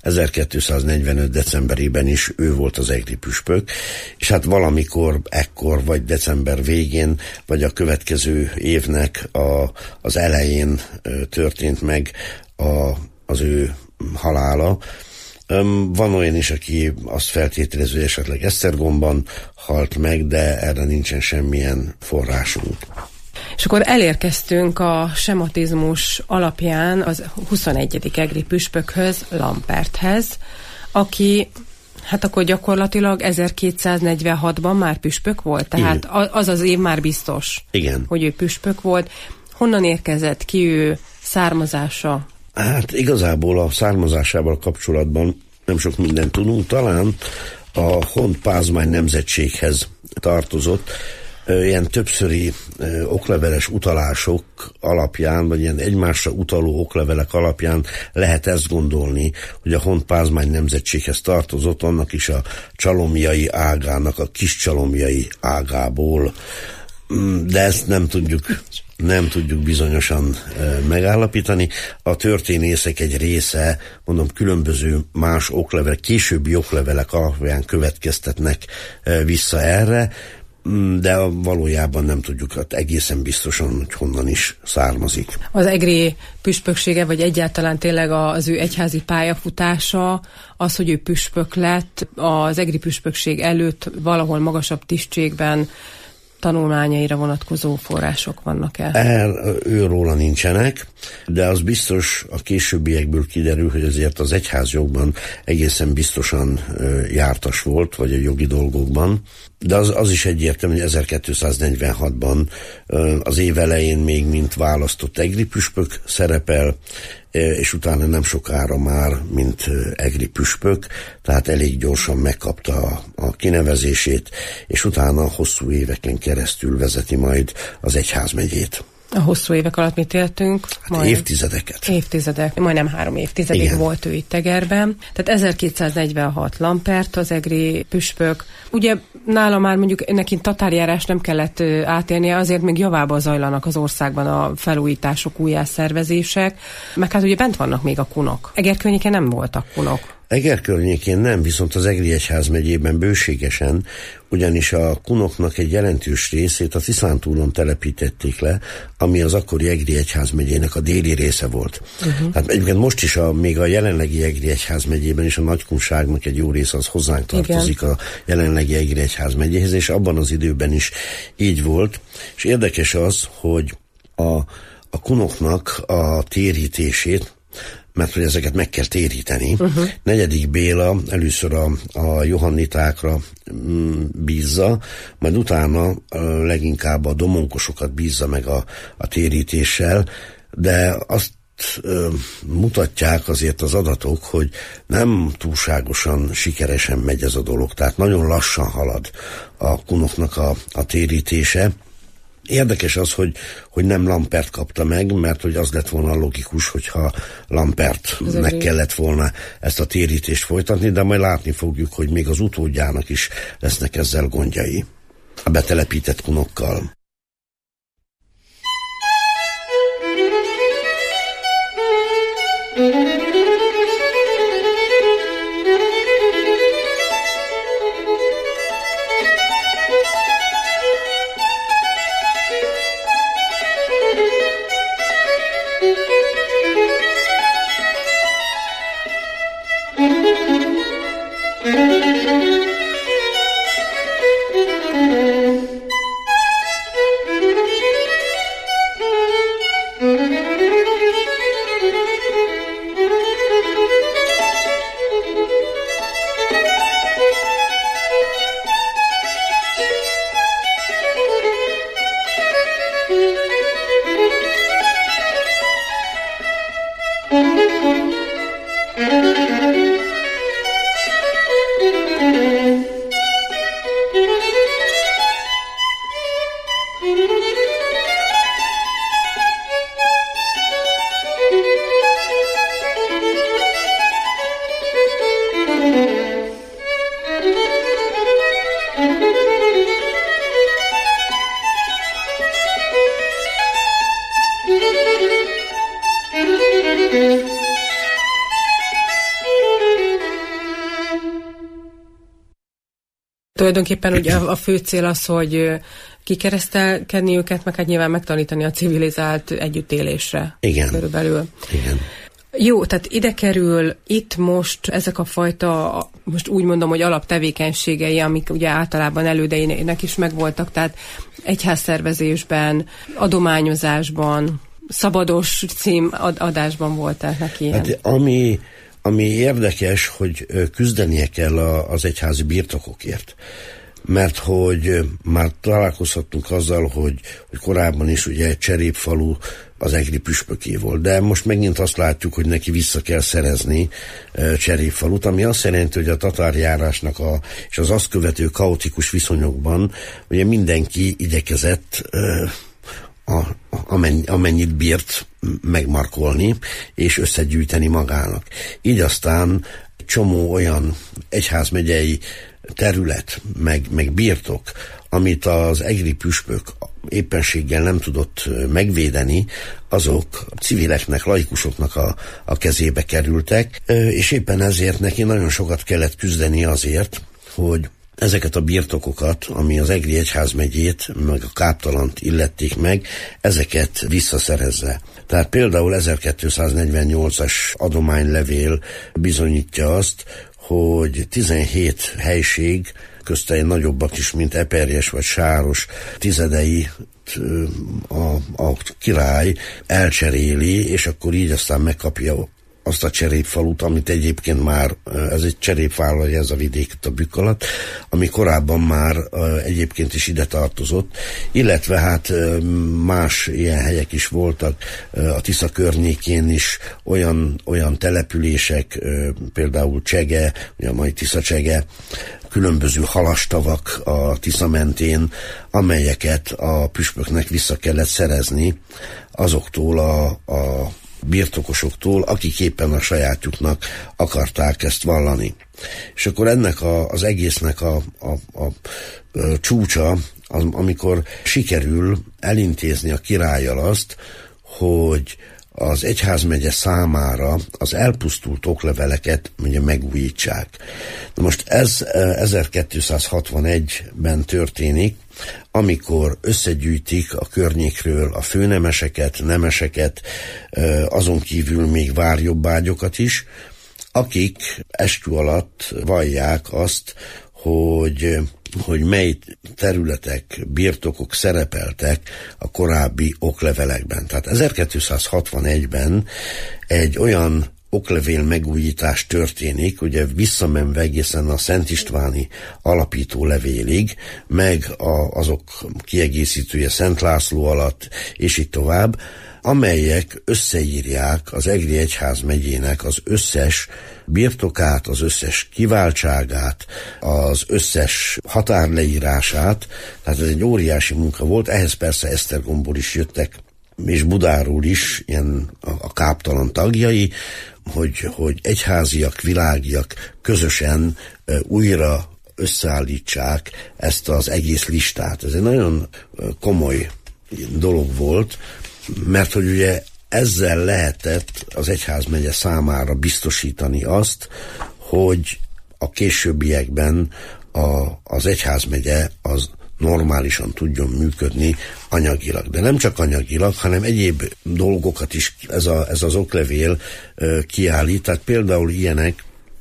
1245 decemberében is ő volt az egri püspök, és hát valamikor ekkor, vagy december végén, vagy a következő évnek az elején történt meg az ő halála. Van olyan is, aki azt feltételező, hogy esetleg Esztergomban halt meg, de erre nincsen semmilyen forrásunk. És akkor elérkeztünk a sematizmus alapján az 21. egri püspökhöz, Lamperthez, aki hát akkor gyakorlatilag 1246-ban már püspök volt, tehát az év már biztos, hogy ő püspök volt. Honnan érkezett ki, ő származása? Hát igazából a származásával kapcsolatban nem sok mindent tudunk, talán a Hont Pázmány nemzetséghez tartozott. Ilyen többszöri okleveles utalások alapján, vagy ilyen egymásra utaló oklevelek alapján lehet ezt gondolni, hogy a Hont Pázmány nemzetséghez tartozott, annak is a csalomjai ágának, a kis csalomjai ágából, de ezt nem tudjuk bizonyosan megállapítani. A történészek egy része, mondom, különböző más oklevelek, későbbi oklevelek alapján következtetnek vissza erre, de valójában nem tudjuk egészen biztosan, hogy honnan is származik. Az egri püspöksége, vagy egyáltalán tényleg az ő egyházi pályafutása, az, hogy ő püspök lett, az egri püspökség előtt valahol magasabb tisztségben tanulmányaira vonatkozó források vannak-e? Őróla nincsenek, de az biztos a későbbiekből kiderül, hogy azért az egyházjogban egészen biztosan jártas volt, vagy a jogi dolgokban, de az is egyértelmű, hogy 1246-ban az év elején még mint választott egri püspök szerepel, és utána nem sokára már, mint egri püspök, tehát elég gyorsan megkapta a kinevezését, és utána hosszú éveken keresztül vezeti majd az egyházmegyét. A hosszú évek alatt mit éltünk? Évtizedeket. Majdnem 3 évtizedig Igen. volt ő itt Egerben. Tehát 1246 Lampert az egri püspök. Ugye nála már mondjuk neki tatárjárás nem kellett átélnie, azért még javába zajlanak az országban a felújítások, újjászervezések, meg hát ugye bent vannak még a kunok. Eger környéken nem voltak kunok. Eger környékén nem, viszont az Egri egyházmegyében bőségesen, ugyanis a kunoknak egy jelentős részét a Tiszántúlon telepítették le, ami az akkori Egri egyházmegyének a déli része volt. Tehát egyébként most is még a jelenlegi Egri egyházmegyében is a nagykunságnak egy jó része az hozzánk tartozik. Igen. A jelenlegi Egri egyházmegyéhez, és abban az időben is így volt. És érdekes az, hogy a kunoknak a térítését, mert hogy ezeket meg kell téríteni. Negyedik Béla először a johannitákra bízza, majd utána leginkább a domonkosokat bízza meg a térítéssel, de azt mutatják azért az adatok, hogy nem túlságosan sikeresen megy ez a dolog, tehát nagyon lassan halad a kunoknak a térítése. Érdekes az, hogy nem Lampert kapta meg, mert hogy az lett volna logikus, hogyha Lampertnek kellett volna ezt a térítést folytatni, de majd látni fogjuk, hogy még az utódjának is lesznek ezzel gondjai a betelepített kunokkal. Tulajdonképpen ugye a fő cél az, hogy kikeresztelkedni őket, meg hát nyilván megtanítani a civilizált együttélésre. Igen. Körülbelül. Igen. Jó, tehát ide kerül itt most ezek a fajta, most úgy mondom, hogy alaptevékenységei, amik ugye általában elődeinek is megvoltak, tehát egyházszervezésben, adományozásban, szabados címadásban voltak neki ilyen. Hát, ami érdekes, hogy küzdenie kell az egyházi birtokokért. Mert hogy már találkozhattunk azzal, hogy korábban is ugye Cserépfalu az egri püspöké volt, de most megint azt látjuk, hogy neki vissza kell szerezni Cserépfalut, ami azt jelenti, hogy a tatárjárásnak és az azt követő kaotikus viszonyokban ugye mindenki igyekezett amennyit bírt megmarkolni és összegyűjteni magának. Így aztán csomó olyan egyházmegyei terület, meg birtok, amit az egri püspök éppenséggel nem tudott megvédeni, azok civileknek, laikusoknak a kezébe kerültek, és éppen ezért neki nagyon sokat kellett küzdeni azért, hogy ezeket a birtokokat, ami az egri egyházmegyét, meg a káptalant illették meg, ezeket visszaszerezze. Tehát például 1248-as adománylevél bizonyítja azt, hogy 17 helység közte nagyobbak is, mint Eperjes vagy Sáros tizedei, a király elcseréli, és akkor így aztán megkapja azt a cserépfalut, amit egyébként már, ez egy cserépvállalja ez a vidék a Bükk alatt, ami korábban már egyébként is ide tartozott, illetve hát más ilyen helyek is voltak, a Tisza környékén is olyan települések, például Csege, ugye a mai Tiszacsege, különböző halastavak a Tisza mentén, amelyeket a püspöknek vissza kellett szerezni azoktól a birtokosoktól, akik éppen a sajátjuknak akarták ezt vallani. És akkor ennek az egésznek a csúcsa, amikor sikerül elintézni a királlyal azt, hogy az egyházmegye számára az elpusztult okleveleket ugye megújítsák. Na most ez 1261-ben történik, amikor összegyűjtik a környékről a főnemeseket, nemeseket, azon kívül még várjobbágyokat is, akik eskü alatt vallják azt, hogy mely területek, birtokok szerepeltek a korábbi oklevelekben. Tehát 1261-ben egy olyan oklevél megújítás történik, ugye visszamenve egészen a Szent Istváni alapító levélig, meg azok kiegészítője Szent László alatt, és így tovább, amelyek összeírják az Egri egyházmegyének az összes birtokát, az összes kiváltságát, az összes határleírását, tehát ez egy óriási munka volt, ehhez persze Esztergomból is jöttek, és Budáról is ilyen a káptalan tagjai, hogy egyháziak, világiak közösen újra összeállítsák ezt az egész listát. Ez egy nagyon komoly dolog volt, mert hogy ugye ezzel lehetett az egyházmegye számára biztosítani azt, hogy a későbbiekben az egyházmegye az normálisan tudjon működni anyagilag. De nem csak anyagilag, hanem egyéb dolgokat is ez az oklevél kiállít. Tehát például ilyenek,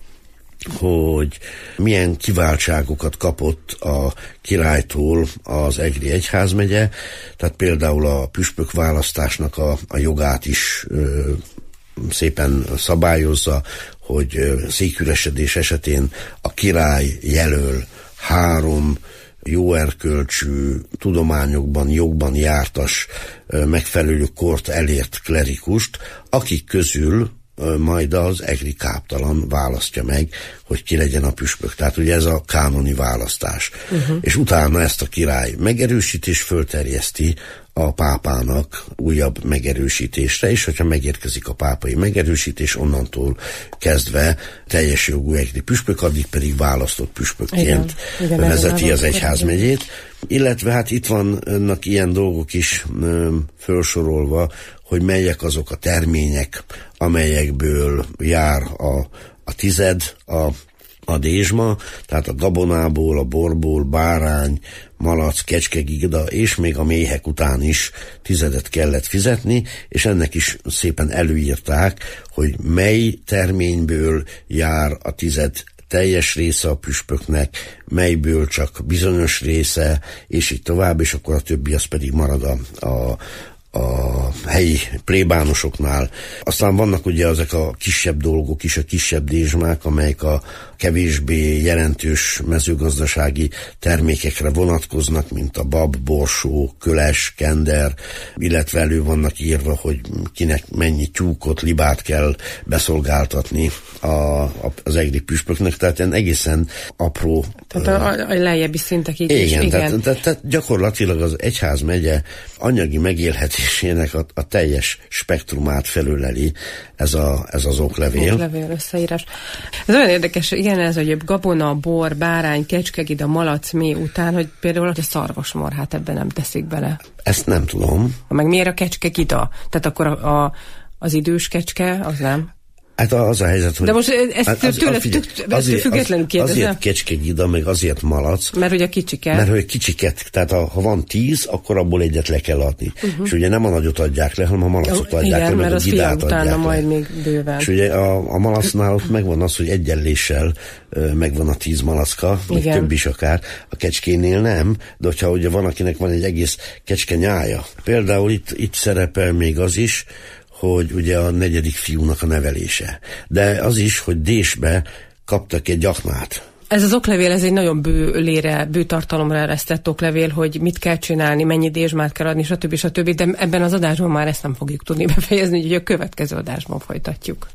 hogy milyen kiváltságokat kapott a királytól az Egri egyházmegye, tehát például a püspök választásnak a jogát is szépen szabályozza, hogy széküresedés esetén a király jelöl 3 jó erkölcsű, tudományokban, jogban jártas, megfelelő kort elért klerikust, akik közül majd az egri káptalan választja meg, hogy ki legyen a püspök. Tehát ugye ez a kánoni választás. És utána ezt a király megerősíti és fölterjeszti a pápának újabb megerősítésre, és hogyha megérkezik a pápai megerősítés, onnantól kezdve teljes jogú egri püspök, addig pedig választott püspökként vezeti az egyházmegyét. Illetve hát itt vannak ilyen dolgok is felsorolva, hogy melyek azok a termények, amelyekből jár a tized, a dézsma, tehát a gabonából, a borból, bárány, malac, kecskegigda, és még a méhek után is tizedet kellett fizetni, és ennek is szépen előírták, hogy mely terményből jár a tized teljes része a püspöknek, melyből csak bizonyos része, és így tovább, és akkor a többi az pedig marad a helyi plébánosoknál. Aztán vannak ugye ezek a kisebb dolgok is, a kisebb dézsmák, amelyek a kevésbé jelentős mezőgazdasági termékekre vonatkoznak, mint a bab, borsó, köles, kender, illetve elő vannak írva, hogy kinek mennyi tyúkot, libát kell beszolgáltatni az egri püspöknek, tehát ilyen egészen apró. Tehát a lejjebbi szintekig is. Igen. Tehát gyakorlatilag az egyházmegye anyagi megélhetésének a teljes spektrumát felöleli ez az oklevél. Oklevél összeírás. Ez olyan érdekes, igen, ez, hogy gabona, bor, bárány, kecskegida, malac, méh után, hogy például a szarvasmarhát ebben nem teszik bele. Ezt nem tudom. Meg miért a kecskegida? Tehát akkor az idős kecske, az nem? Hát az a helyzet, hogy... De most ezt tőle függetlenül kérdezem. Azért kecskegida, meg azért malac. Mert hogy a kicsiket. Mert hogy kicsiket, tehát ha van 10, akkor abból egyet le kell adni. És ugye nem a nagyot adják le, hanem a malacot adják le, meg a gidát adják le. Majd még bőven. És ugye a malacnál ott megvan az, hogy egyenléssel megvan a 10 malacka, meg több is akár. A kecskénél nem, de hogyha ugye van, akinek van egy egész kecske nyája. Például itt szerepel még az is, hogy ugye a 4. fiúnak a nevelése. De az is, hogy Désbe kaptak egy aknát. Ez az oklevél, ez egy nagyon bő tartalomra eresztett oklevél, hogy mit kell csinálni, mennyi dézsmát kell adni, stb. De ebben az adásban már ezt nem fogjuk tudni befejezni, úgyhogy a következő adásban folytatjuk.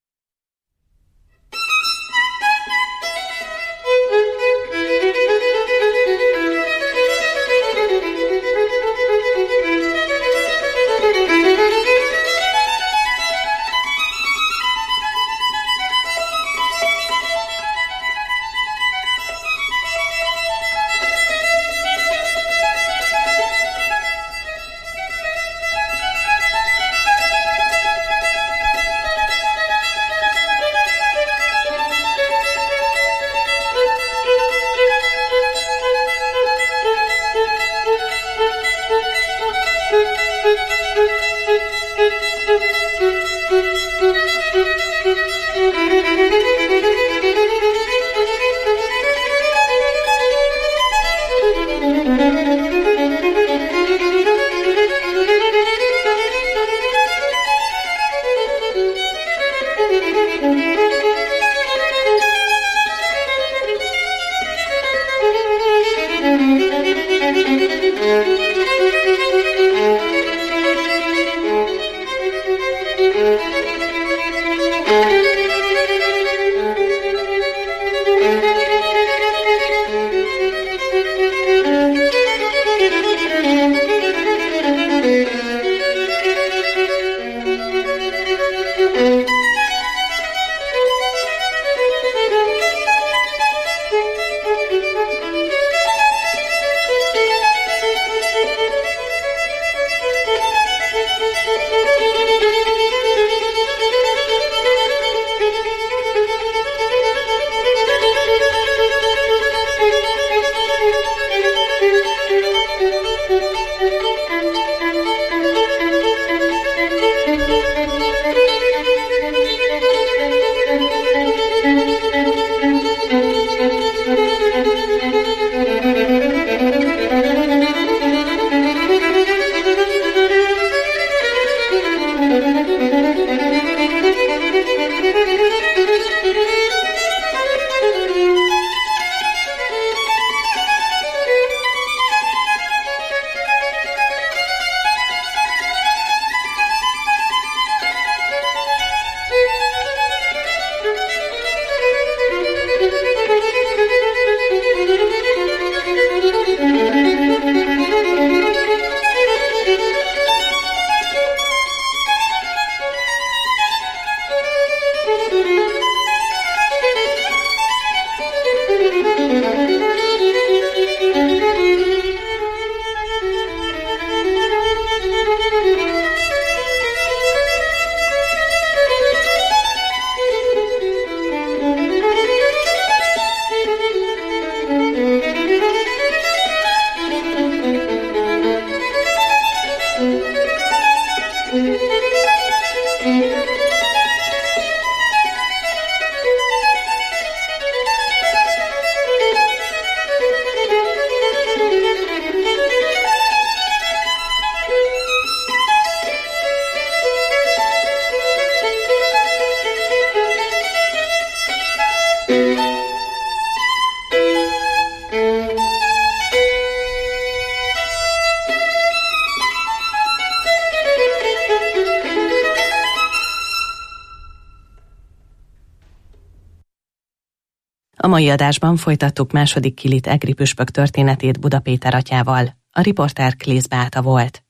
A mai adásban folytattuk második Kilit egri püspök történetét Buda Péter atyával. A riporter Klész Beáta volt.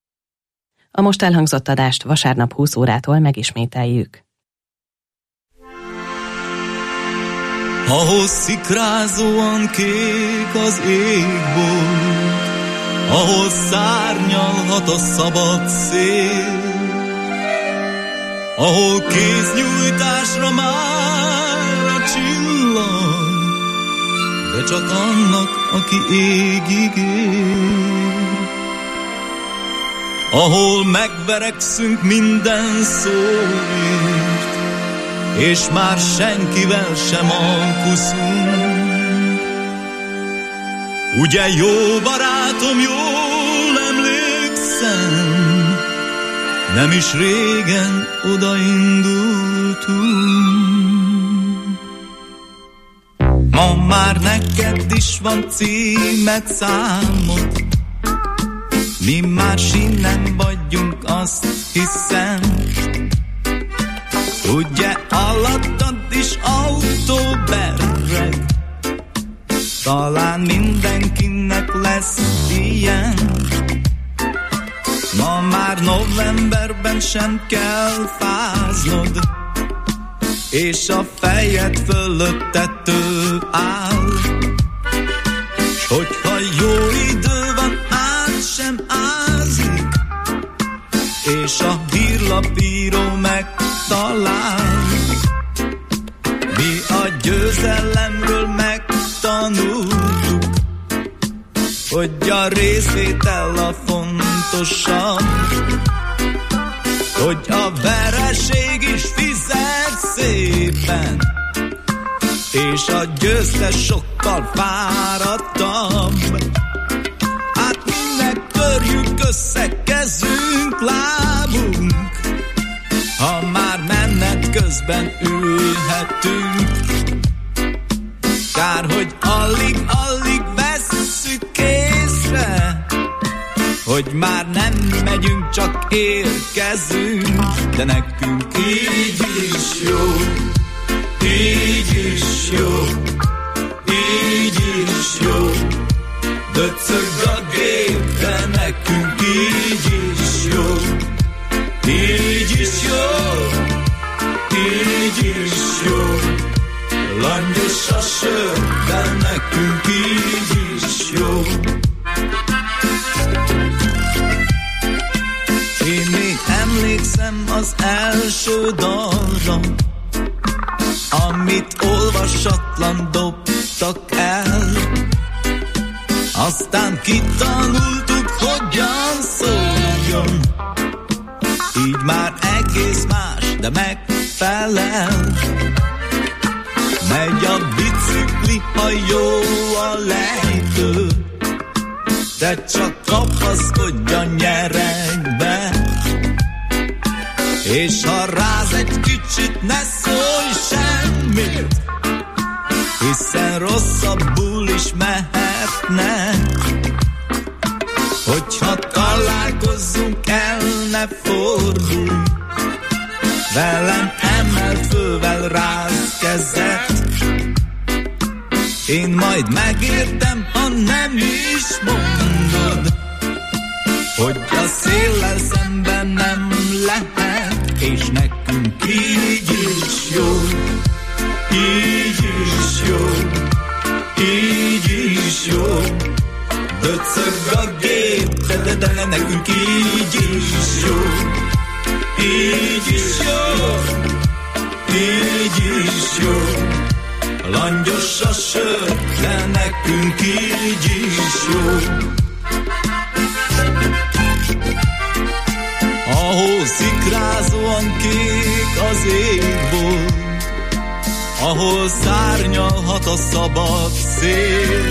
A most elhangzott adást vasárnap 20 órától megismételjük. Ahhoz szikrázóan kék az égbolt, ahol szárnyalhat a szabad szél, ahol kéznyújtásra már a csillag, de csak annak, aki égig ér. Ahol megverekszünk minden szóért, és már senkivel sem alkuszunk. Ugye jó barátom, jól emlékszem, nem is régen odaindultunk. Ma már neked is van címed, számod, mi már nem vagyunk, azt hiszem. Ugye alattad is autó berreg, talán mindenkinek lesz ilyen. Ma már novemberben sem kell fáznod, és a fejed fölött tető áll. S hogyha jó idő van, át sem ázik, és a hírlapíró megtalál. Mi a győzelemről megtanultuk, hogy a részvétel a fontosabb, hogy a vereség is fizet szépen, és a győztes sokkal fáradtabb. Hát minek törjük össze kezünk, lábunk, ha már menet közben ülhetünk. Kár, hogy alig vesszük észre, hogy már nem megyünk, csak érkezünk. De nekünk így is jó, így is jó, így is jó. Döcög a gép, de nekünk így is jó, így is jó, így is jó. Langyos a sör, de nekünk így is jó. Én még emlékszem az első dalra, amit olvasatlan dobtak el. Aztán kitanultuk, hogyan szóljon, így már egész más, de megfelel. Megy a bicikli, ha jó a lejtő, de csak kapaszkodj a nyeregbe. És ha ráz egy kicsit, ne szólj semmit, hiszen rosszabbul is mehetne. Hogyha találkozzunk, el ne fordulj, velem emelt fővel ráz kezet. Én majd megértem, ha nem is mondod, hogy a széllel szemben nem lehet, és nekünk így is jó, így is jó, így is jó. Döcög a gép, de nekünk így is jó, így is jó, így is jó. Langyos a sör, de nekünk így is jó. Ahol szikrázóan kék az égbolt, ahol szárnyalhat a szabad szél,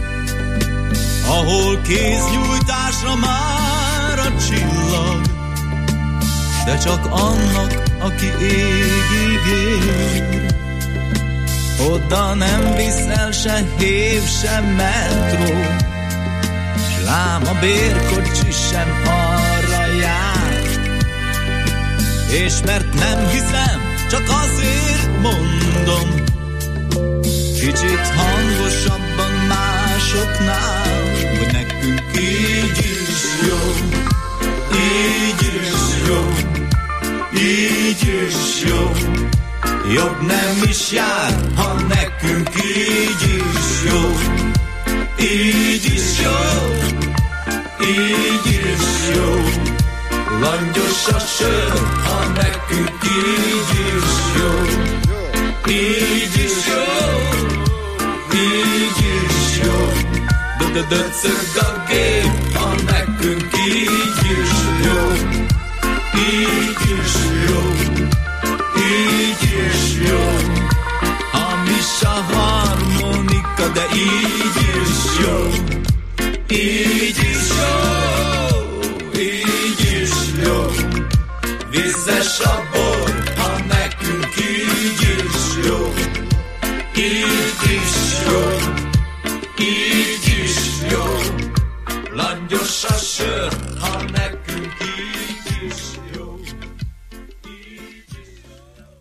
ahol kéznyújtásra már a csillag, de csak annak, aki égig ér. Oda nem viszel se hév, se metró, s lám a bérkocsi sem arra jár. És mert nem hiszem, csak azért mondom, kicsit hangosabban másoknál, hogy nekünk így is jó, így is jó, így is jó. Jobb nem is jár, ha nekünk így is jó, így is jó, így is jó. Langyos a sör, ha nekünk így is jó. Így is jó, így is jó. Döcög a gép, ha nekünk így is jó. Így is jó, így is jó. Hamis a harmonika, de így is jó. Így is jó, így is jó. Vízes a bor, ha nekünk így is jó. Így is jó, így is jó. Langyos a sör, ha nekünk így is jó. Így is jó.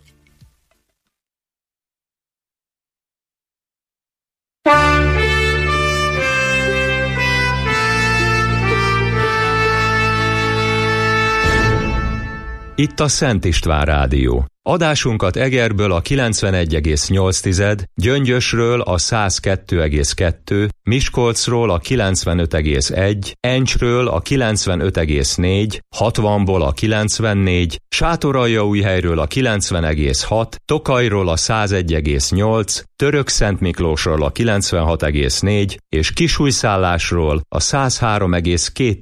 Itt a Szent István Rádió. Adásunkat Egerből a 91,8, Gyöngyösről a 102,2, Miskolcról a 95,1, Encsről a 95,4, 60-ból a 94, Sátoraljaújhelyről a 90,6, Tokajról a 101,8, Törökszentmiklósról a 96,4 és Kisújszállásról a 103,2